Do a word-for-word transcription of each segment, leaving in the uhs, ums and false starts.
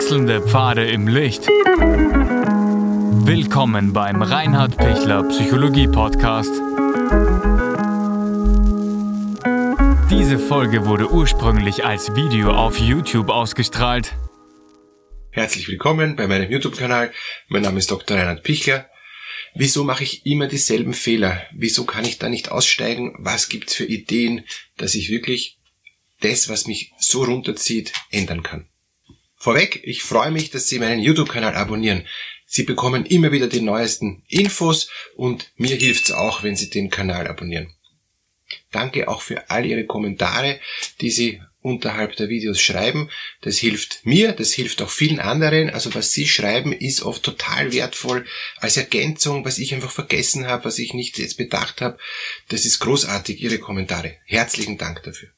Wechselnde Pfade im Licht. Willkommen beim Reinhard Pichler Psychologie Podcast. Diese Folge wurde ursprünglich als Video auf YouTube ausgestrahlt. Herzlich willkommen bei meinem YouTube-Kanal. Mein Name ist Doktor Reinhard Pichler. Wieso mache ich immer dieselben Fehler? Wieso kann ich da nicht aussteigen? Was gibt's für Ideen, dass ich wirklich das, was mich so runterzieht, ändern kann? Vorweg, ich freue mich, dass Sie meinen YouTube-Kanal abonnieren. Sie bekommen immer wieder die neuesten Infos und mir hilft's auch, wenn Sie den Kanal abonnieren. Danke auch für all Ihre Kommentare, die Sie unterhalb der Videos schreiben. Das hilft mir, das hilft auch vielen anderen. Also was Sie schreiben, ist oft total wertvoll als Ergänzung, was ich einfach vergessen habe, was ich nicht jetzt bedacht habe. Das ist großartig, Ihre Kommentare. Herzlichen Dank dafür.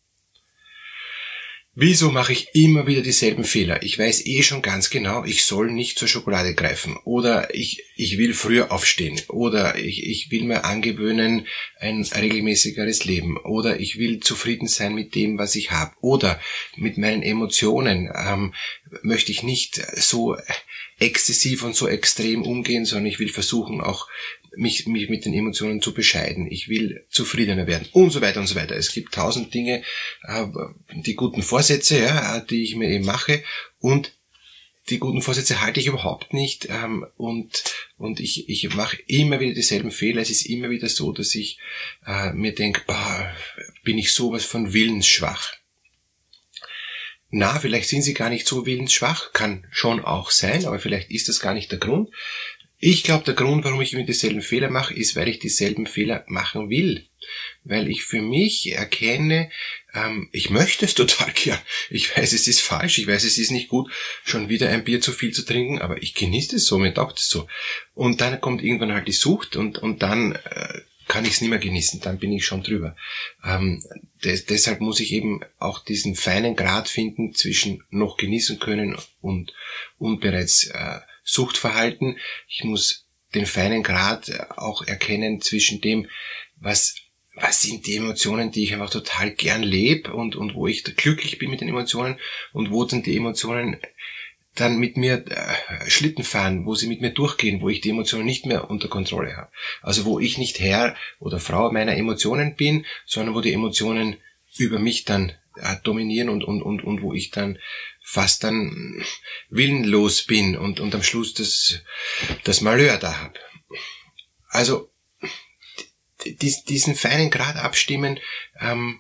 Wieso mache ich immer wieder dieselben Fehler? Ich weiß eh schon ganz genau, ich soll nicht zur Schokolade greifen. Oder ich, ich will früher aufstehen. Oder ich, ich will mir angewöhnen, ein regelmäßigeres Leben. Oder ich will zufrieden sein mit dem, was ich habe. Oder mit meinen Emotionen ähm, möchte ich nicht so exzessiv und so extrem umgehen, sondern ich will versuchen, auch mich, mich mit den Emotionen zu bescheiden. Ich will zufriedener werden und so weiter und so weiter. Es gibt tausend Dinge, äh, die guten Vorsätze, ja, die ich mir eben mache, und die guten Vorsätze halte ich überhaupt nicht, ähm, und und ich ich mache immer wieder dieselben Fehler. Es ist immer wieder so, dass ich äh, mir denke, boah, bin ich sowas von willensschwach. Na, vielleicht sind Sie gar nicht so willensschwach, kann schon auch sein, aber vielleicht ist das gar nicht der Grund. Ich glaube, der Grund, warum ich immer dieselben Fehler mache, ist, weil ich dieselben Fehler machen will. Weil ich für mich erkenne, ähm, ich möchte es total gern. Ich weiß, es ist falsch, ich weiß, es ist nicht gut, schon wieder ein Bier zu viel zu trinken, aber ich genieße es so, mir taugt es so. Und dann kommt irgendwann halt die Sucht und und dann äh, kann ich es nicht mehr genießen, dann bin ich schon drüber. Ähm, des, deshalb muss ich eben auch diesen feinen Grat finden zwischen noch genießen können und, und bereits äh, Suchtverhalten. Ich muss den feinen Grat auch erkennen zwischen dem, was was sind die Emotionen, die ich einfach total gern lebe und und wo ich glücklich bin mit den Emotionen, und wo dann die Emotionen dann mit mir äh, Schlitten fahren, wo sie mit mir durchgehen, wo ich die Emotionen nicht mehr unter Kontrolle habe. Also wo ich nicht Herr oder Frau meiner Emotionen bin, sondern wo die Emotionen über mich dann äh, dominieren und und und und wo ich dann fast dann willenlos bin und und am Schluss das das Malheur da habe. Also dies, diesen feinen Grad abstimmen, ähm,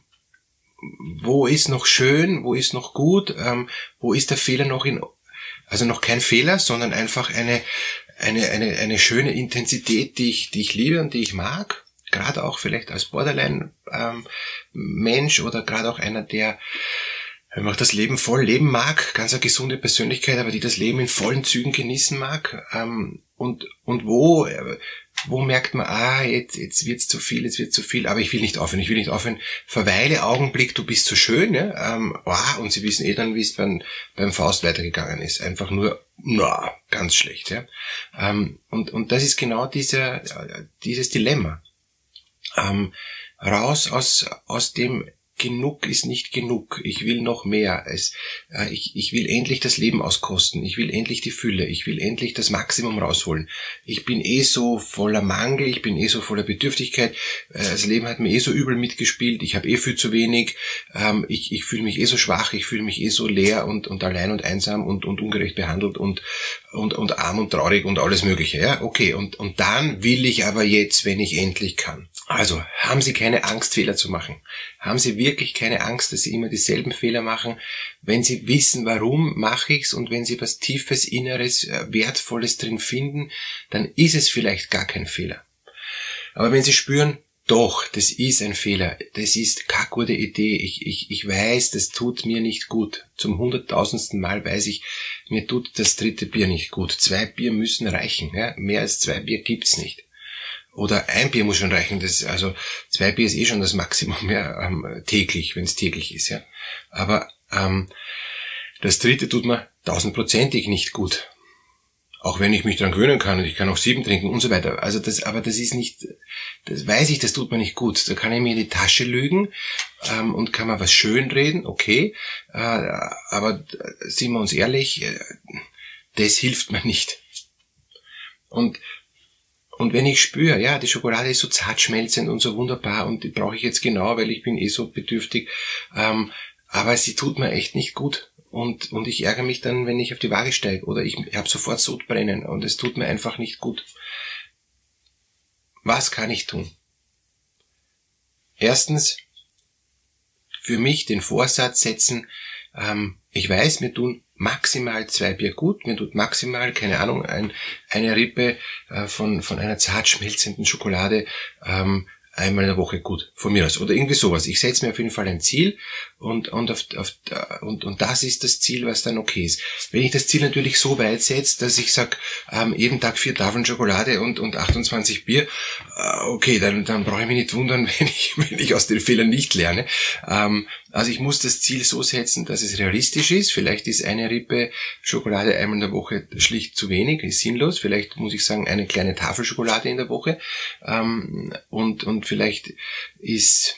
wo ist noch schön, wo ist noch gut, ähm, wo ist der Fehler noch in, also noch kein Fehler, sondern einfach eine eine eine eine schöne Intensität, die ich die ich liebe und die ich mag. Gerade auch vielleicht als Borderline-Mensch ähm, oder gerade auch einer, der einfach das Leben voll leben mag, ganz eine gesunde Persönlichkeit, aber die das Leben in vollen Zügen genießen mag. Ähm, und und wo äh, wo merkt man, ah, jetzt jetzt wird's zu viel, jetzt wird's zu viel, aber ich will nicht aufhören, ich will nicht aufhören. Verweile Augenblick, du bist so schön, ja? ähm, oh, und Sie wissen eh dann, wie es beim beim Faust weitergegangen ist. Einfach nur, na, ganz schlecht, ja. Ähm, und und das ist genau dieser äh, dieses Dilemma. Ähm, raus aus aus dem genug ist nicht genug. Ich will noch mehr. Es, äh, ich, ich will endlich das Leben auskosten. Ich will endlich die Fülle. Ich will endlich das Maximum rausholen. Ich bin eh so voller Mangel. Ich bin eh so voller Bedürftigkeit. Äh, das Leben hat mir eh so übel mitgespielt. Ich habe eh viel zu wenig. Ähm, ich ich fühle mich eh so schwach. Ich fühle mich eh so leer und und allein und einsam und und ungerecht behandelt und und und arm und traurig und alles Mögliche. Ja, okay. Und und dann will ich aber jetzt, wenn ich endlich kann. Also, haben Sie keine Angst, Fehler zu machen. Haben Sie wirklich keine Angst, dass Sie immer dieselben Fehler machen. Wenn Sie wissen, warum mache ich's, und wenn Sie was Tiefes, Inneres, Wertvolles drin finden, dann ist es vielleicht gar kein Fehler. Aber wenn Sie spüren, doch, das ist ein Fehler, das ist keine gute Idee, ich, ich, ich weiß, das tut mir nicht gut. Zum hunderttausendsten Mal weiß ich, mir tut das dritte Bier nicht gut. Zwei Bier müssen reichen, ja? Mehr als zwei Bier gibt's nicht. Oder ein Bier muss schon reichen, das, also zwei Bier ist eh schon das Maximum, ja, ähm, täglich, wenn es täglich ist, ja. Aber ähm, das dritte tut mir tausendprozentig nicht gut. Auch wenn ich mich dran gewöhnen kann und ich kann auch sieben trinken und so weiter. Also das, aber das ist nicht, das weiß ich, das tut mir nicht gut. Da kann ich mir in die Tasche lügen ähm, und kann man was schönreden, okay. Äh, aber sind wir uns ehrlich, äh, das hilft mir nicht. Und und wenn ich spüre, ja, die Schokolade ist so zart schmelzend und so wunderbar und die brauche ich jetzt genau, weil ich bin eh so bedürftig, ähm, aber sie tut mir echt nicht gut. Und, und ich ärgere mich dann, wenn ich auf die Waage steige oder ich, ich habe sofort Sodbrennen und es tut mir einfach nicht gut. Was kann ich tun? Erstens, für mich den Vorsatz setzen, ähm, ich weiß, mir tun maximal zwei Bier gut, mir tut maximal, keine Ahnung, ein, eine Rippe äh, von, von einer zart schmelzenden Schokolade ähm, einmal in der Woche gut, von mir aus. Oder irgendwie sowas. Ich setze mir auf jeden Fall ein Ziel und, und, auf, auf, und, und das ist das Ziel, was dann okay ist. Wenn ich das Ziel natürlich so weit setze, dass ich sage, ähm, jeden Tag vier Tafeln Schokolade und, und achtundzwanzig Bier, äh, okay, dann, dann brauche ich mich nicht wundern, wenn ich, wenn ich aus den Fehlern nicht lerne. Ähm, also ich muss das Ziel so setzen, dass es realistisch ist. Vielleicht ist eine Rippe Schokolade einmal in der Woche schlicht zu wenig, ist sinnlos. Vielleicht muss ich sagen, eine kleine Tafel Schokolade in der Woche. Ähm, und, und vielleicht ist,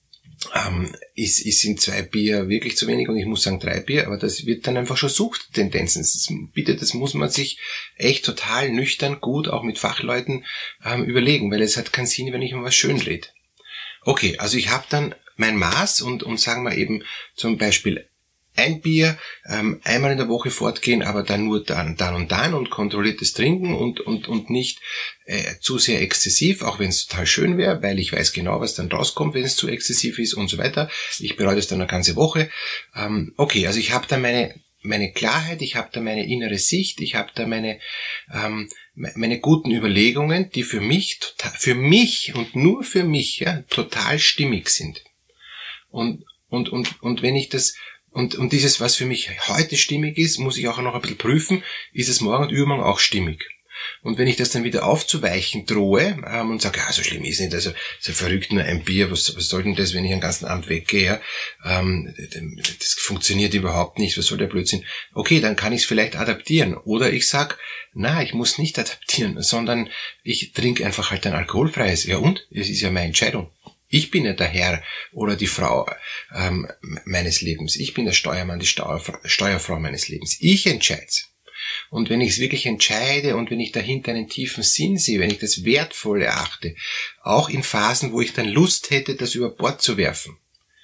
ähm, ist, ist in zwei Bier wirklich zu wenig und ich muss sagen drei Bier, aber das wird dann einfach schon Suchttendenzen. Das, bitte, das muss man sich echt total nüchtern, gut, auch mit Fachleuten ähm, überlegen, weil es hat keinen Sinn, wenn ich mir was schönrede. Okay, also ich habe dann mein Maß und, und sagen wir eben zum Beispiel ein Bier, ähm, einmal in der Woche fortgehen, aber dann nur dann, dann und dann und kontrolliertes Trinken und, und, und nicht äh, zu sehr exzessiv, auch wenn es total schön wäre, weil ich weiß genau, was dann rauskommt, wenn es zu exzessiv ist und so weiter. Ich bereue das dann eine ganze Woche. Ähm, okay, also ich habe da meine meine Klarheit, ich habe da meine innere Sicht, ich habe da meine ähm, meine guten Überlegungen, die für mich total, für mich und nur für mich ja total stimmig sind. Und und und und wenn ich das Und, und dieses, was für mich heute stimmig ist, muss ich auch noch ein bisschen prüfen, ist es morgen und übermorgen auch stimmig. Und wenn ich das dann wieder aufzuweichen drohe ähm, und sage, ja, so schlimm ist nicht, also so verrückt nur ein Bier, was, was soll denn das, wenn ich den ganzen Abend weggehe, ja? ähm, das funktioniert überhaupt nicht, was soll der Blödsinn? Okay, dann kann ich es vielleicht adaptieren. Oder ich sag, na, ich muss nicht adaptieren, sondern ich trinke einfach halt ein alkoholfreies. Ja und? Es ist ja meine Entscheidung. Ich bin ja der Herr oder die Frau ähm, meines Lebens. Ich bin der Steuermann, die Steuerfrau, Steuerfrau meines Lebens. Ich entscheide. Und wenn ich es wirklich entscheide und wenn ich dahinter einen tiefen Sinn sehe, wenn ich das wertvoll erachte, auch in Phasen, wo ich dann Lust hätte, das über Bord zu werfen,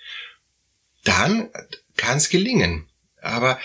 dann kann es gelingen. Aber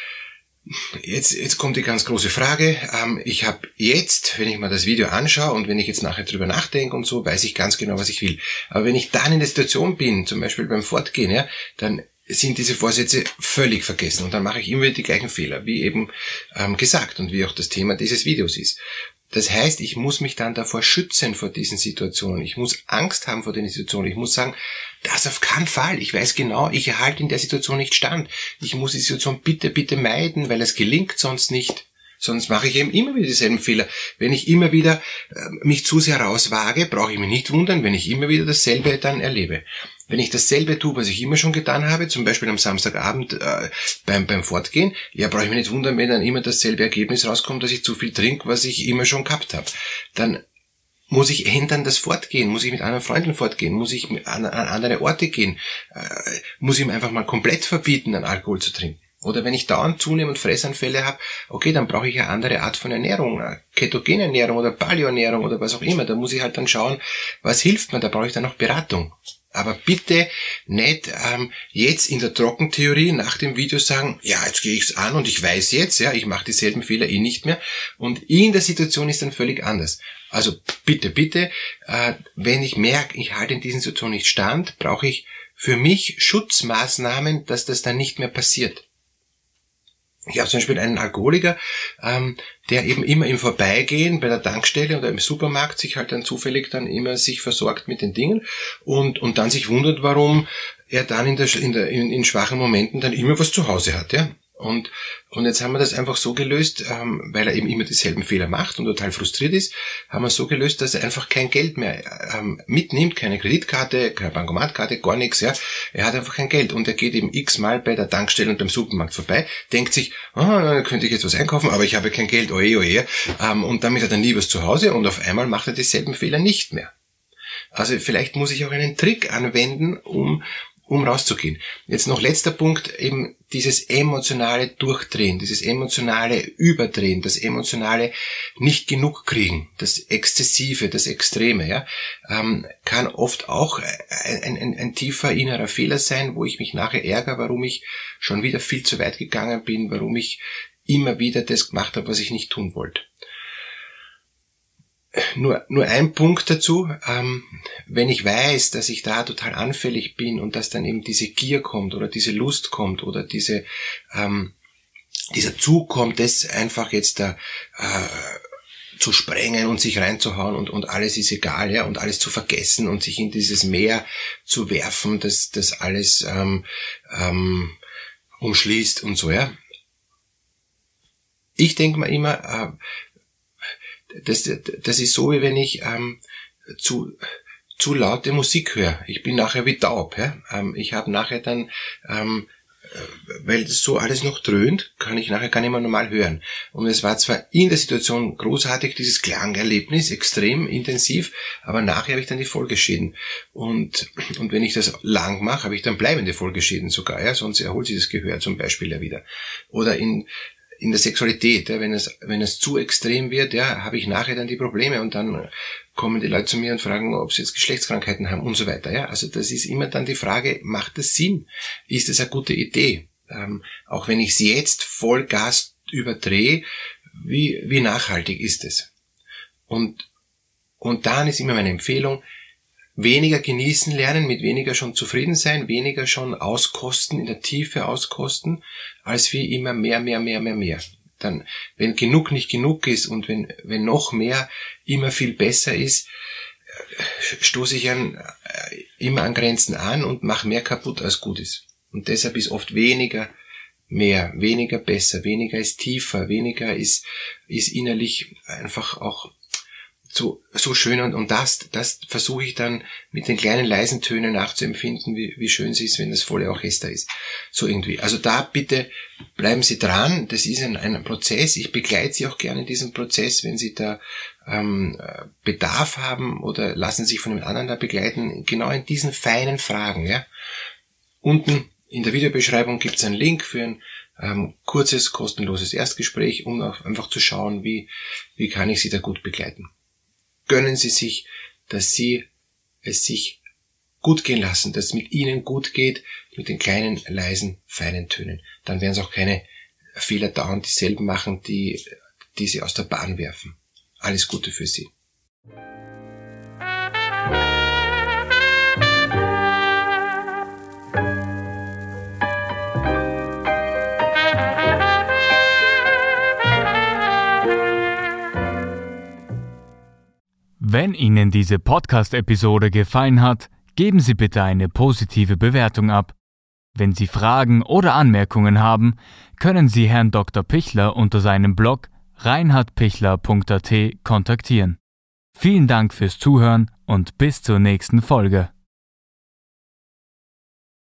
Jetzt, jetzt kommt die ganz große Frage. Ähm, ich habe jetzt, wenn ich mir das Video anschaue und wenn ich jetzt nachher drüber nachdenke und so, weiß ich ganz genau, was ich will. Aber wenn ich dann in der Situation bin, zum Beispiel beim Fortgehen, ja, dann sind diese Vorsätze völlig vergessen und dann mache ich immer die gleichen Fehler, wie eben ähm, gesagt und wie auch das Thema dieses Videos ist. Das heißt, ich muss mich dann davor schützen vor diesen Situationen. Ich muss Angst haben vor den Situationen. Ich muss sagen, das auf keinen Fall. Ich weiß genau, ich erhalte in der Situation nicht stand. Ich muss die Situation bitte, bitte meiden, weil es gelingt sonst nicht. Sonst mache ich eben immer wieder dieselben Fehler. Wenn ich immer wieder äh, mich zu sehr rauswage, brauche ich mich nicht wundern, wenn ich immer wieder dasselbe dann erlebe. Wenn ich dasselbe tue, was ich immer schon getan habe, zum Beispiel am Samstagabend äh, beim beim Fortgehen, ja, brauche ich mich nicht wundern, wenn dann immer dasselbe Ergebnis rauskommt, dass ich zu viel trinke, was ich immer schon gehabt habe. Dann muss ich ändern das Fortgehen, muss ich mit anderen Freunden fortgehen, muss ich an, an andere Orte gehen, äh, muss ich ihm einfach mal komplett verbieten, an Alkohol zu trinken. Oder wenn ich dauernd zunehmend Fressanfälle habe, okay, dann brauche ich eine andere Art von Ernährung, Ketogenernährung oder Paleoernährung oder was auch immer. Da muss ich halt dann schauen, was hilft mir, da brauche ich dann noch Beratung. Aber bitte nicht ähm, jetzt in der Trockentheorie nach dem Video sagen, ja, jetzt gehe ich's an und ich weiß jetzt, ja, ich mache dieselben Fehler eh nicht mehr und in der Situation ist dann völlig anders. Also bitte, bitte, äh, wenn ich merke, ich halte in dieser Situation nicht stand, brauche ich für mich Schutzmaßnahmen, dass das dann nicht mehr passiert. Ich habe zum Beispiel einen Alkoholiker, ähm, der eben immer im Vorbeigehen bei der Tankstelle oder im Supermarkt sich halt dann zufällig dann immer sich versorgt mit den Dingen und und dann sich wundert, warum er dann in der in der in, in schwachen Momenten dann immer was zu Hause hat, ja. Und, und jetzt haben wir das einfach so gelöst, ähm, weil er eben immer dieselben Fehler macht und total frustriert ist, haben wir es so gelöst, dass er einfach kein Geld mehr ähm, mitnimmt, keine Kreditkarte, keine Bankomatkarte, gar nichts, ja. Er hat einfach kein Geld und er geht eben x-mal bei der Tankstelle und beim Supermarkt vorbei, denkt sich, oh, da könnte ich jetzt was einkaufen, aber ich habe kein Geld, oje, oje, ähm, und damit hat er nie was zu Hause und auf einmal macht er dieselben Fehler nicht mehr. Also vielleicht muss ich auch einen Trick anwenden, um um rauszugehen. Jetzt noch letzter Punkt, eben dieses emotionale Durchdrehen, dieses emotionale Überdrehen, das emotionale nicht genug kriegen, das Exzessive, das Extreme, ja, ähm, kann oft auch ein, ein, ein tiefer innerer Fehler sein, wo ich mich nachher ärgere, warum ich schon wieder viel zu weit gegangen bin, warum ich immer wieder das gemacht habe, was ich nicht tun wollte. Nur, nur ein Punkt dazu, ähm, wenn ich weiß, dass ich da total anfällig bin und dass dann eben diese Gier kommt oder diese Lust kommt oder diese, ähm, dieser Zug kommt, das einfach jetzt da, äh, zu sprengen und sich reinzuhauen und, und alles ist egal, ja, und alles zu vergessen und sich in dieses Meer zu werfen, das, das alles, ähm, ähm, umschließt und so, ja. Ich denke mir immer, äh, Das, das ist so, wie wenn ich ähm, zu zu laute Musik höre. Ich bin nachher wie taub. Ja? Ähm, ich habe nachher dann, ähm, weil das so alles noch dröhnt, kann ich nachher gar nicht mehr normal hören. Und es war zwar in der Situation großartig, dieses Klangerlebnis, extrem intensiv, aber nachher habe ich dann die Folgeschäden. Und und wenn ich das lang mache, habe ich dann bleibende Folgeschäden sogar. Ja? Sonst erholt sich das Gehör zum Beispiel ja wieder. Oder in in der Sexualität, ja, wenn es wenn es zu extrem wird, ja, habe ich nachher dann die Probleme und dann kommen die Leute zu mir und fragen, ob sie jetzt Geschlechtskrankheiten haben und so weiter. Ja, also das ist immer dann die Frage: Macht das Sinn? Ist das eine gute Idee? Ähm, auch wenn ich sie jetzt Vollgas überdrehe, wie wie nachhaltig ist es? Und und dann ist immer meine Empfehlung: Weniger genießen lernen, mit weniger schon zufrieden sein, weniger schon auskosten, in der Tiefe auskosten, als wie immer mehr, mehr, mehr, mehr, mehr. Dann, wenn genug nicht genug ist und wenn, wenn noch mehr immer viel besser ist, stoße ich an, immer an Grenzen an und mache mehr kaputt, als gut ist. Und deshalb ist oft weniger mehr, weniger besser, weniger ist tiefer, weniger ist, ist innerlich einfach auch so so schön und, und das das versuche ich dann mit den kleinen leisen Tönen nachzuempfinden, wie wie schön es ist, wenn das volle Orchester ist. So irgendwie. Also da bitte bleiben Sie dran, das ist ein, ein Prozess. Ich begleite Sie auch gerne in diesem Prozess, wenn Sie da ähm, Bedarf haben oder lassen sich von einem anderen da begleiten, genau in diesen feinen Fragen. Ja. Unten in der Videobeschreibung gibt es einen Link für ein ähm, kurzes, kostenloses Erstgespräch, um auch einfach zu schauen, wie wie kann ich Sie da gut begleiten. Gönnen Sie sich, dass Sie es sich gut gehen lassen, dass es mit Ihnen gut geht, mit den kleinen, leisen, feinen Tönen. Dann werden Sie auch keine Fehler dauernd dieselben machen, die, die Sie aus der Bahn werfen. Alles Gute für Sie. Wenn Ihnen diese Podcast-Episode gefallen hat, geben Sie bitte eine positive Bewertung ab. Wenn Sie Fragen oder Anmerkungen haben, können Sie Herrn Doktor Pichler unter seinem Blog reinhard pichler punkt a t kontaktieren. Vielen Dank fürs Zuhören und bis zur nächsten Folge.